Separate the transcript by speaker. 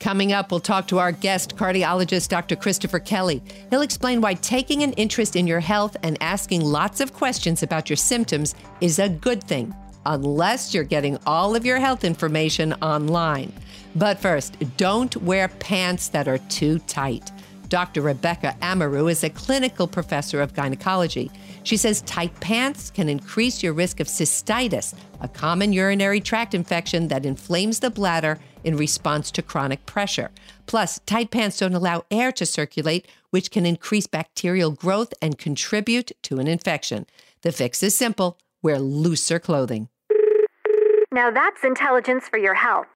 Speaker 1: Coming up, we'll talk to our guest, cardiologist Dr. Christopher Kelly. He'll explain why taking an interest in your health and asking lots of questions about your symptoms is a good thing, unless you're getting all of your health information online. But first, don't wear pants that are too tight. Dr. Rebecca Amaru is a clinical professor of gynecology. She says tight pants can increase your risk of cystitis, a common urinary tract infection that inflames the bladder in response to chronic pressure. Plus, tight pants don't allow air to circulate, which can increase bacterial growth and contribute to an infection. The fix is simple. Wear looser clothing.
Speaker 2: Now that's intelligence for your health.